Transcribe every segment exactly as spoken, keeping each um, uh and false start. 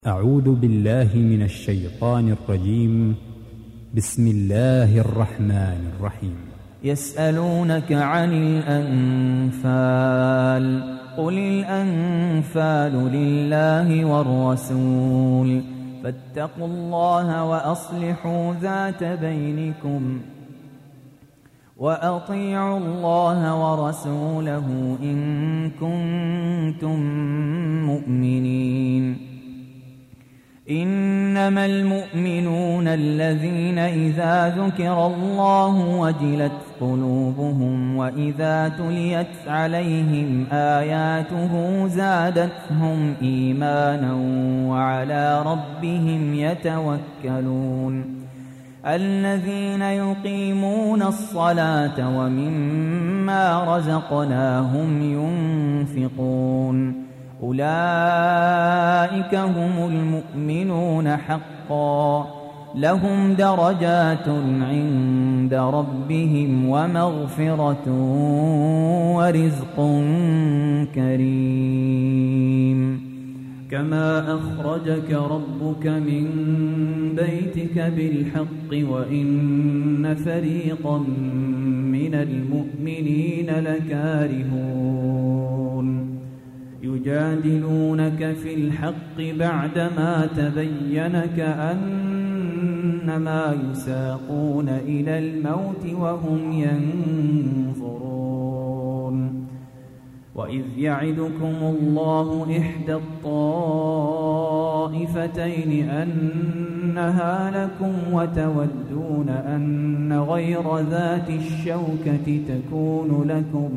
أعوذ بالله من الشيطان الرجيم. بسم الله الرحمن الرحيم. يسألونك عن الأنفال قل الأنفال لله والرسول فاتقوا الله وأصلحوا ذات بينكم وأطيعوا الله ورسوله إن كنتم مؤمنين. إنما المؤمنون الذين إذا ذكر الله وجلت قلوبهم وإذا تليت عليهم آياته زادتهم إيمانا وعلى ربهم يتوكلون. الذين يقيمون الصلاة ومما رزقناهم ينفقون أولئك هم المؤمنون حقا لهم درجات عند ربهم ومغفرة ورزق كريم. كما أخرجك ربك من بيتك بالحق وإن فريقا من المؤمنين لكارهون يجادلونك في الحق بعدما تبين كأنما يساقون إلى الموت وهم ينظرون. وإذ يعدكم الله إحدى الطائفتين أنها لكم وتودون أن غير ذات الشوكة تكون لكم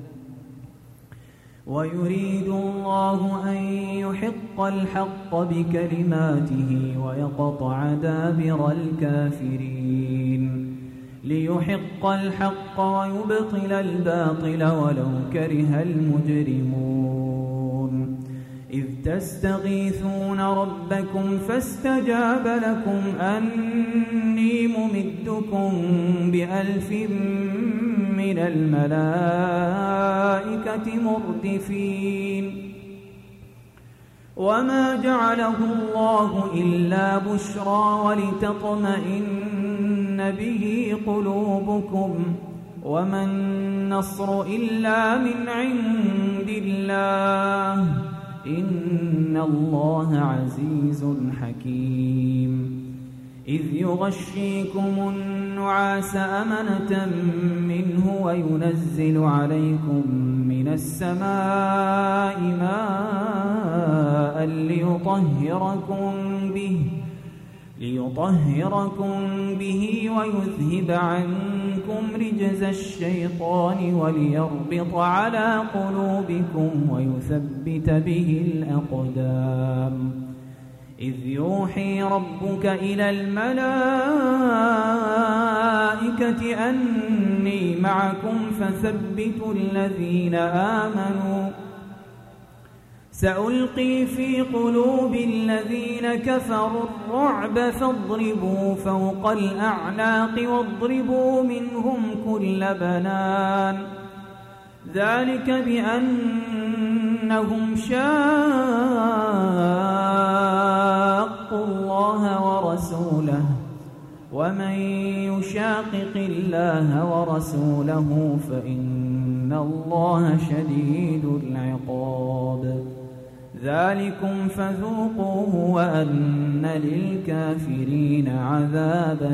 ويريد الله أن يحق الحق بكلماته ويقطع دابر الكافرين ليحق الحق ويبطل الباطل ولو كره المجرمون. إذ تستغيثون ربكم فاستجاب لكم أني ممدكم بألف من الملائكة مردفين. وما جعله الله إلا بشرى ولتطمئن به قلوبكم وما النصر إلا من عند الله إن الله عزيز حكيم. إذ يغشيكم النعاس أمنة منه وينزل عليكم من السماء ماء ليطهركم به ليطهركم به ويذهب عنكم رجز الشيطان وليربط على قلوبكم ويثبت به الأقدام. إذ يوحي ربك إلى الملائكة أني معكم فثبتوا الذين آمنوا سألقي في قلوب الذين كفروا الرعب فاضربوا فوق الأعناق واضربوا منهم كل بنان ذلك بأنهم شاقوا الله ورسوله ومن يشاقق الله ورسوله فإن الله شديد العقاب. ذلكم فذوقوه وأن للكافرين عذاب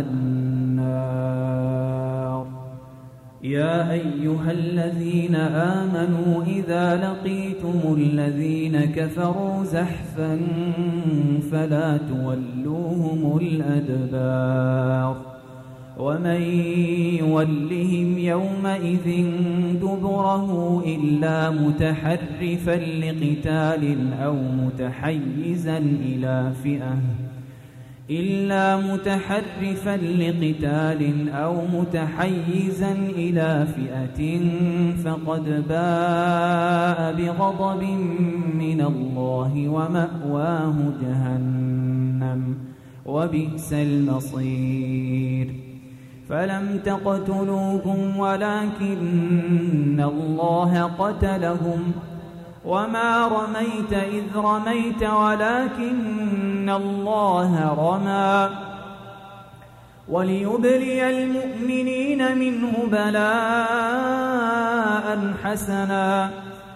النار. يا أيها الذين آمنوا إذا لقيتم الذين كفروا زحفا فلا تولوهم الأدبار ومن يولهم يومئذ دبره إلا متحرفا لقتال أو متحيزا إلى فئة إلا متحرفا لقتال أو متحيزا إلى فئة فقد باء بغضب من الله ومأواه جهنم وبئس المصير. فلم تقتلوهم ولكن الله قتلهم وما رميت إذ رميت ولكن الله رمى وليبلي المؤمنين منه بلاء حسنا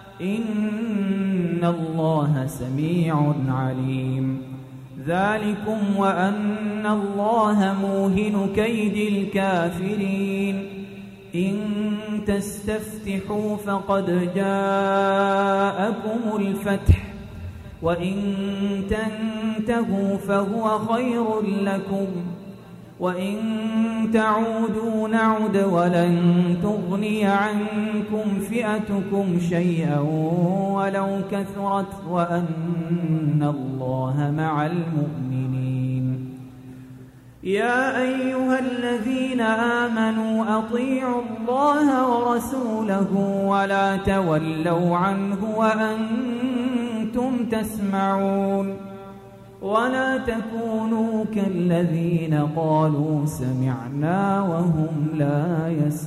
إن الله سميع عليم ذلكم وأن الله موهن كيد الكافرين إن تستفتحوا فقد جاءكم الفتح وإن تنتهوا فهو خير لكم وإن تعودوا نعد ولن تغني عنكم فئتكم شيئا ولو كثرت وأن الله مع المؤمنين يا أيها الذين آمنوا أطيعوا الله ورسوله ولا تولوا عنه وأنتم تسمعون ولا تكونوا كالذين قالوا سمعنا وهم لا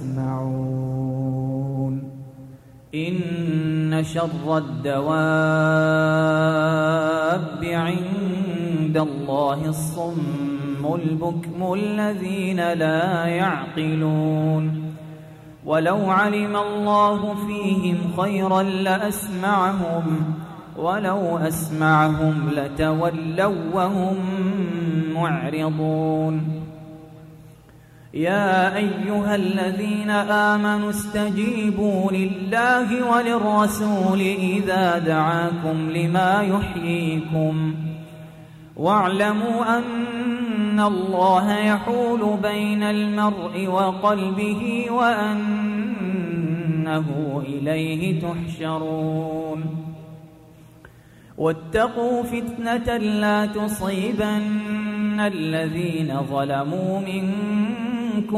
يسمعون إن شر الدواب عند الله الصم البكم الذين لا يعقلون ولو علم الله فيهم خيرا لأسمعهم ولو أسمعهم لتولوا وهم معرضون يا أيها الذين آمنوا استجيبوا لله وللرسول إذا دعاكم لما يحييكم واعلموا أن الله يحول بين المرء وقلبه وأنه إليه تحشرون واتقوا فتنة لا تصيبن الذين ظلموا منكم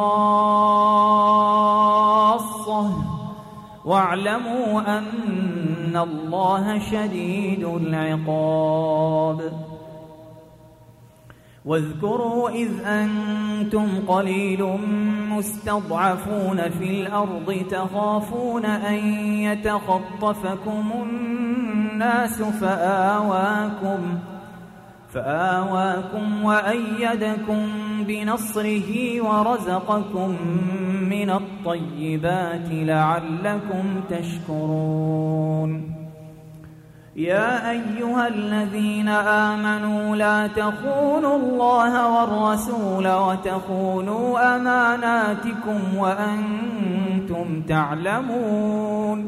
خاصة واعلموا أن الله شديد العقاب واذكروا إذ أنتم قليل مستضعفون في الأرض تخافون أن يتخطفكم الناس فآواكم فآواكم وأيدكم بنصره ورزقكم من الطيبات لعلكم تشكرون يا أيها الذين آمنوا لا تخونوا الله والرسول وتخونوا أماناتكم وأنتم تعلمون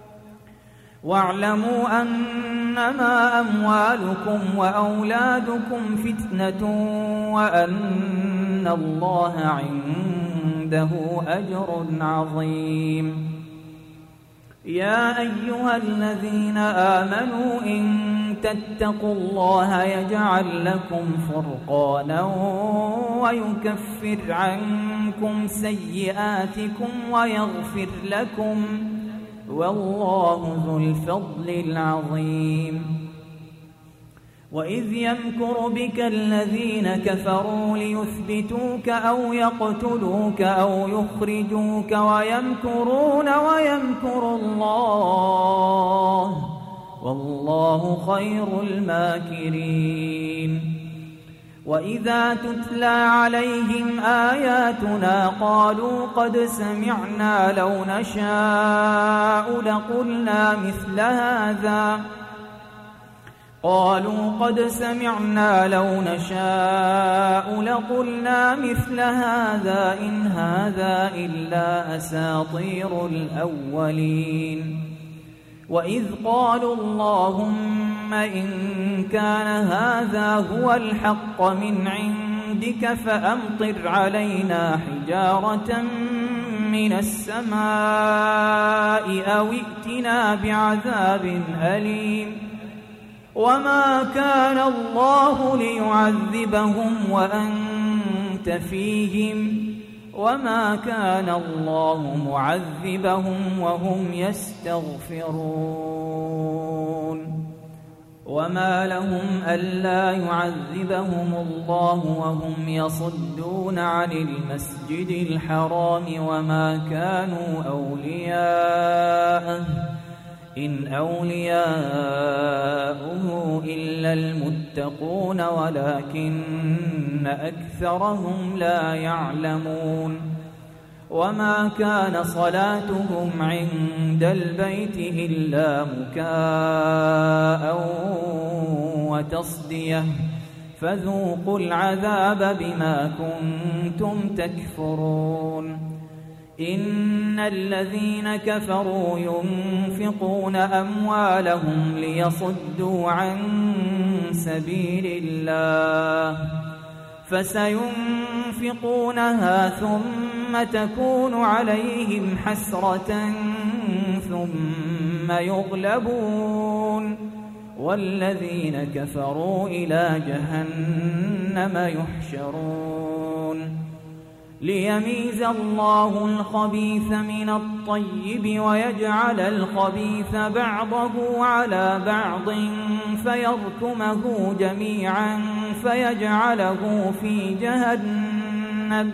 واعلموا أنما أموالكم وأولادكم فتنة وأن الله عنده أجر عظيم يا أيها الذين آمنوا إن تتقوا الله يجعل لكم فرقانا ويكفر عنكم سيئاتكم ويغفر لكم والله ذو الفضل العظيم وإذ يمكر بك الذين كفروا ليثبتوك أو يقتلوك أو يخرجوك ويمكرون ويمكر الله والله خير الماكرين وإذا تتلى عليهم آياتنا قالوا قد سمعنا لو نشاء لقلنا مثل هذا قالوا قد سمعنا لو نشاء لقلنا مثل هذا إن هذا إلا أساطير الأولين وإذ قالوا اللهم إن كان هذا هو الحق من عندك فأمطر علينا حجارة من السماء أو ائتنا بعذاب أليم وما كان الله ليعذبهم وأنت فيهم وما كان الله معذبهم وهم يستغفرون وما لهم ألا يعذبهم الله وهم يصدون عن المسجد الحرام وما كانوا أولياءه إن أولياؤه إلا المتقون ولكن أكثرهم لا يعلمون وما كان صلاتهم عند البيت إلا مكاء وتصدية فذوقوا العذاب بما كنتم تكفرون إن الذين كفروا ينفقون أموالهم ليصدوا عن سبيل الله فسينفقونها ثم تكون عليهم حسرة ثم يغلبون والذين كفروا إلى جهنم يحشرون ليميز الله الخبيث من الطيب ويجعل الخبيث بعضه على بعض فيركمه جميعا فيجعله في جهنم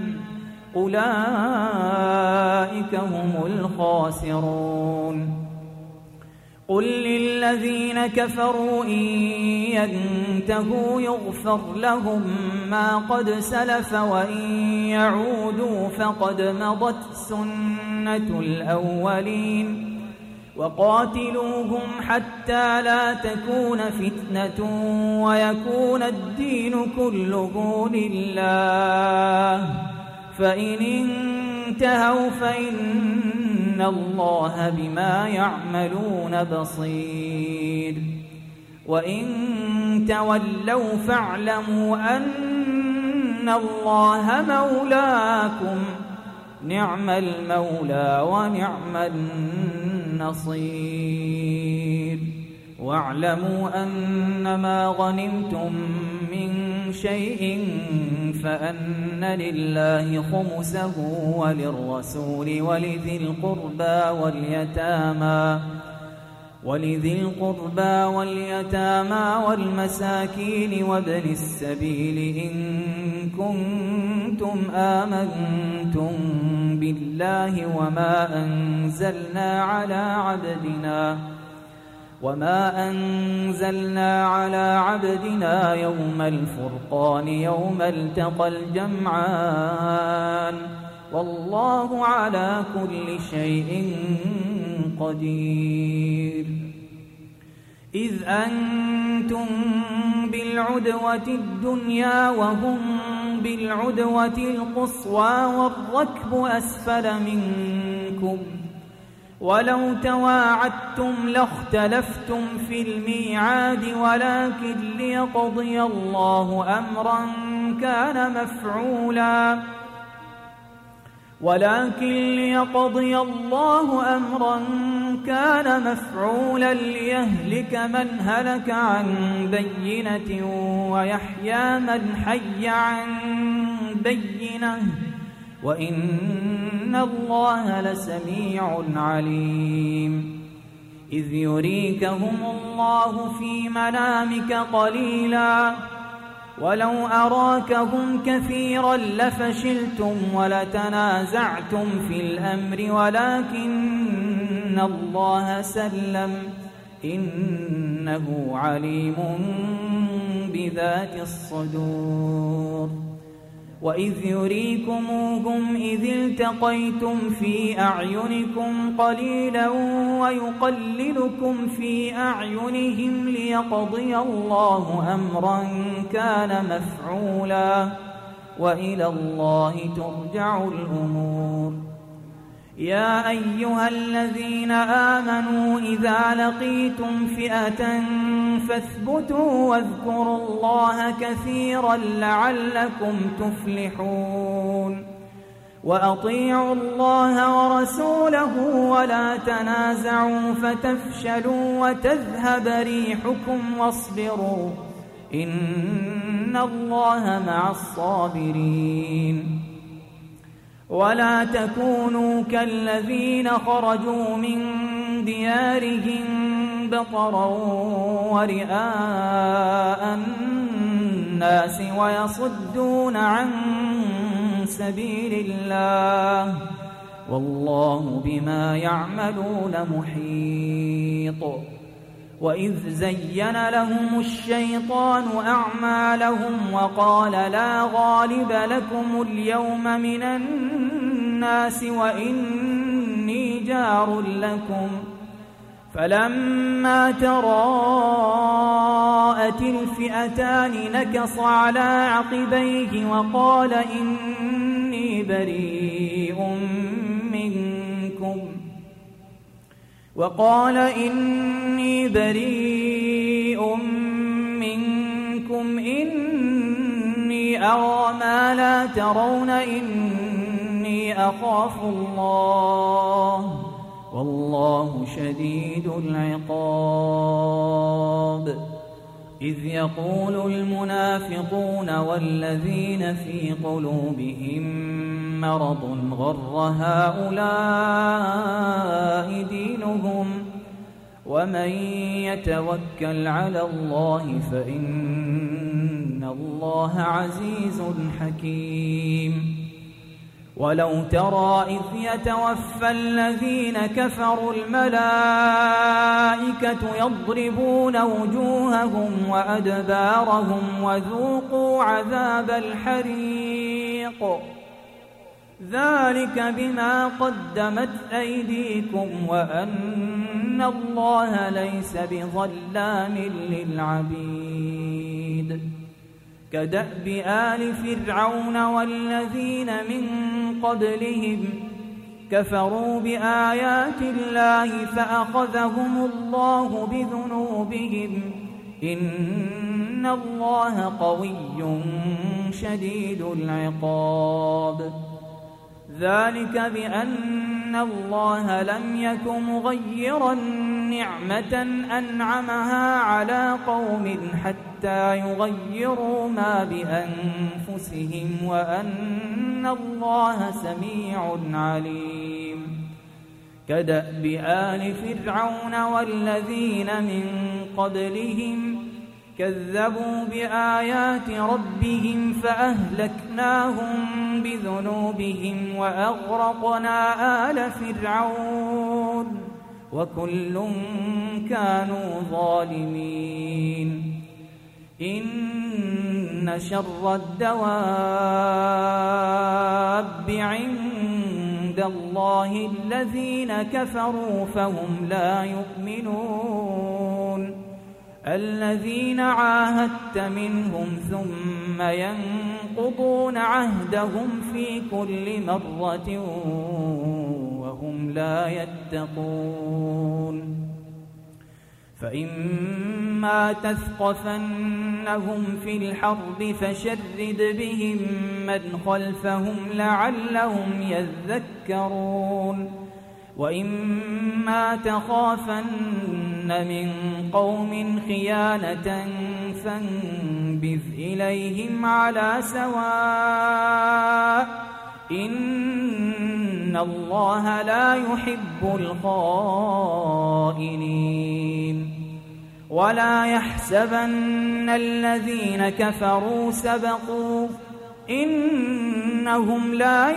أولئك هم الخاسرون قل للذين كفروا إن ينتهوا يغفر لهم ما قد سلف وإن يعودوا فقد مضت سنة الأولين وقاتلوهم حتى لا تكون فتنة ويكون الدين كله لله فإن انتهوا فإن الله بما يعملون بصير وإن تولوا فاعلموا أن الله مولاكم نعم المولى ونعم النصير واعلموا أنما غنمتم من شيء فأن لله خمسه وللرسول ولذي القربى واليتامى ولذي القربى واليتامى والمساكين وابن السبيل إن كنتم آمنتم بالله وما أنزلنا على عبدنا وما أنزلنا على عبدنا يوم الفرقان يوم التقى الجمعان والله على كل شيء قدير إذ أنتم بالعدوة الدنيا وهم بالعدوة القصوى والركب أسفل منكم ولو تواعدتم لاختلفتم في الميعاد ولكن ليقضي الله أمرا كان مفعولا ولكن ليقضي الله أمرا كان مفعولا ليهلك من هلك عن بينة ويحيى من حي عن بينة وإن الله لسميع عليم إذ يريكهم الله في منامك قليلا ولو أراكهم كثيرا لفشلتم ولتنازعتم في الأمر ولكن الله سلم إنه عليم بذات الصدور وإذ يريكموهم إذ التقيتم في أعينكم قليلا ويقللكم في أعينهم ليقضي الله أمرا كان مفعولا وإلى الله ترجع الأمور يا أيها الذين آمنوا إذا لقيتم فئة فاثبتوا واذكروا الله كثيرا لعلكم تفلحون وأطيعوا الله ورسوله ولا تنازعوا فتفشلوا وتذهب ريحكم واصبروا إن الله مع الصابرين ولا تكونوا كالذين خرجوا من ديارهم بطرا ورئاء الناس ويصدون عن سبيل الله والله بما يعملون محيط. وإذ زين لهم الشيطان أعمالهم وقال لا غالب لكم اليوم من الناس وإني جار لكم، فلما تراءت الفئتان نكص على عقبيه وقال إني بريء منكم وقال إني بريء منكم إني أرى ما لا ترون إني أخاف الله والله شديد العقاب. إذ يقول المنافقون والذين في قلوبهم مرض غر هؤلاء دينهم ومن يتوكل على الله فإن الله عزيز حكيم. ولو ترى إذ يتوفى الذين كفروا الملائكة يضربون وجوههم وأدبارهم وذوقوا عذاب الحريق ذلك بما قدمت أيديكم وأن الله ليس بظلام للعبيد. كدأب آل فرعون والذين من قبلهم كفروا بآيات الله فأخذهم الله بذنوبهم إن الله قوي شديد العقاب. ذلك بأن الله لم يك مغيرا نعمة أنعمها على قوم حتى يغيروا ما بأنفسهم وأن الله سميع عليم. كدأب آل فرعون والذين من قبلهم كذبوا بآيات ربهم فأهلكناهم بذنوبهم وأغرقنا آل فرعون وكل كانوا ظالمين. إن شر الدواب عند الله الذين كفروا فهم لا يؤمنون. الذين عاهدت منهم ثم ينقضون عهدهم في كل مرة وهم لا يتقون. فإما تثقفنهم في الحرب فشرد بهم من خلفهم لعلهم يذكرون. وإما تخافن من قوم خيانة فانبذ إليهم على سواء إن الله لا يحب الخائنين. ولا يحسبن الذين كفروا سبقوا إنهم لا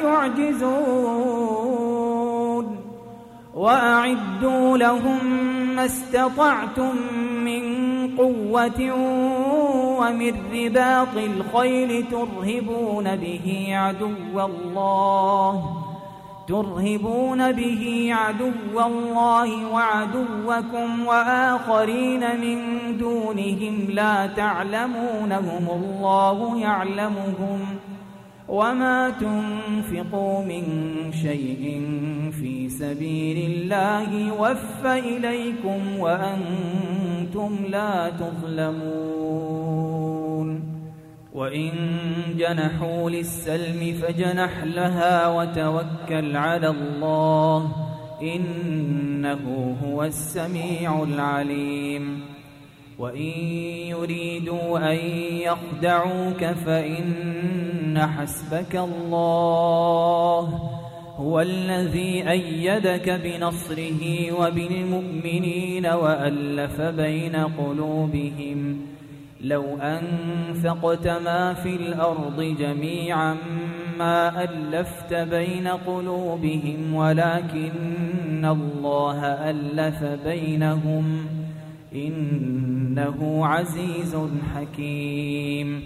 يعجزون. وأعدوا لهم ما استطعتم من قوة ومن رباط الخيل ترهبون به عدو الله ترهبون به عدو الله وعدوكم وآخرين من دونهم لا تعلمونهم الله يعلمهم وما تنفقوا من شيء في سبيل الله يوفى إليكم وأنتم لا تظلمون. وإن جنحوا للسلم فجنح لها وتوكل على الله إنه هو السميع العليم. وإن يريدوا أن يخدعوك فإن حسبك الله هو الذي أيدك بنصره وبالمؤمنين وألف بين قلوبهم لو أنفقت ما في الأرض جميعا ما ألفت بين قلوبهم ولكن الله ألف بينهم إنه عزيز حكيم.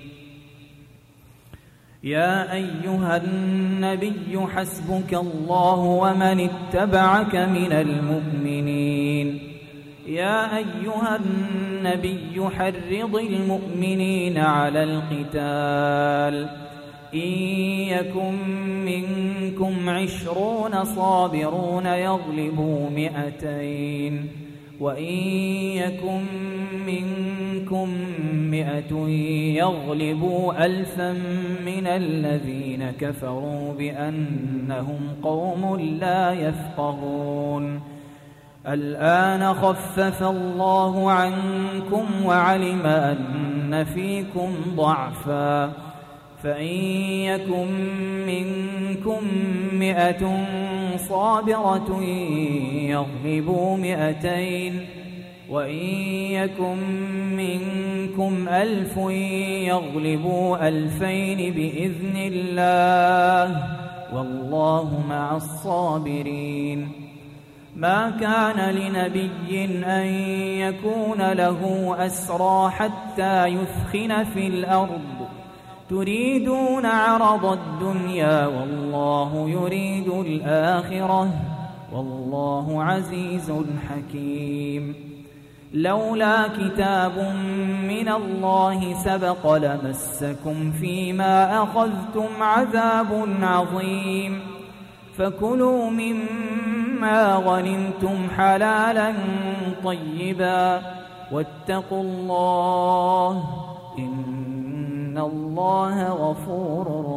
يا أيها النبي حسبك الله ومن اتبعك من المؤمنين. يا أيها النبي حرض المؤمنين على القتال إن يكن منكم عشرون صابرون يغلبوا مئتين وإن يكن منكم مئة يغلبوا ألفا من الذين كفروا بأنهم قوم لا يفقهون. الآن خفف الله عنكم وعلم أن فيكم ضعفا فإن يكن منكم مئة صابرة يغلبوا مئتين وإن يكن منكم ألف يغلبوا ألفين بإذن الله والله مع الصابرين. ما كان لنبي أن يكون له أسرى حتى يثخن في الأرض تريدون عرض الدنيا والله يريد الآخرة والله عزيز حكيم. لولا كتاب من الله سبق لمسكم فيما أخذتم عذاب عظيم فكلوا مما غنمتم حلالا طيبا واتقوا الله إن الله غفور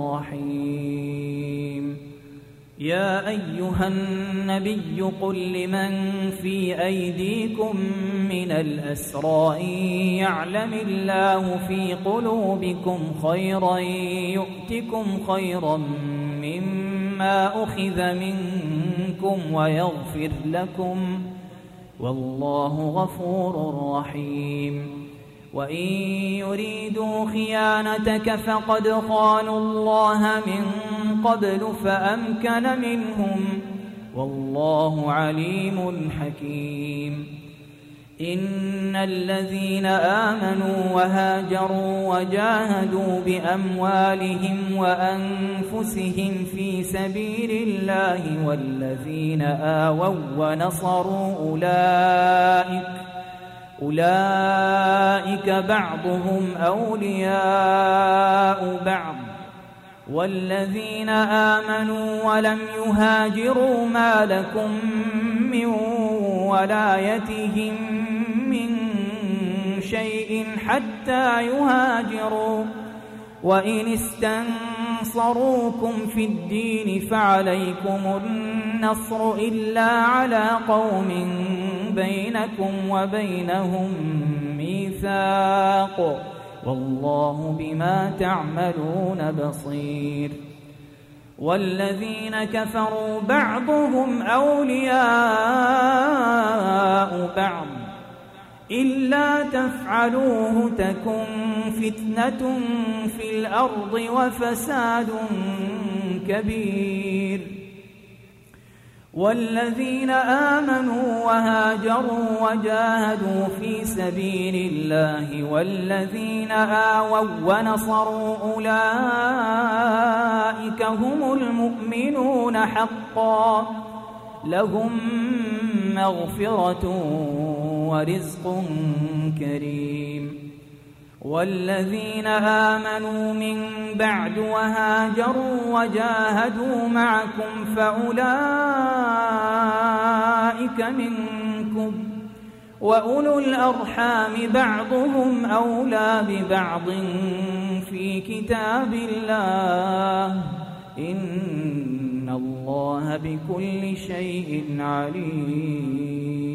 رحيم. يا أيها النبي قل لمن في أيديكم من الأسرى إن يعلم الله في قلوبكم خيرا يؤتكم خيرا مما أخذ منكم ويغفر لكم والله غفور رحيم. وإن يريدوا خيانتك فقد خانوا الله من قبل فأمكن منهم والله عليم حكيم. إن الذين آمنوا وهاجروا وجاهدوا بأموالهم وأنفسهم في سبيل الله والذين آووا ونصروا أولئك أولئك بعضهم أولياء بعض والذين آمنوا ولم يهاجروا ما لكم من ولايتهم من شيء حتى يهاجروا وإن استنصروكم في الدين فعليكم النصر إلا على قوم بينكم وبينهم ميثاق والله بما تعملون بصير. والذين كفروا بعضهم أولياء بعض إلا تفعلوه تكن فتنة في الأرض وفساد كبير. والذين آمنوا وهاجروا وجاهدوا في سبيل الله والذين آووا ونصروا أولئك هم المؤمنون حقا لهم مغفرة ورزق كريم. والذين آمنوا من بعد وهاجروا وجاهدوا معكم فأولئك منكم وأولو الأرحام بعضهم أولى ببعض في كتاب الله إن الله بكل شيء عليم.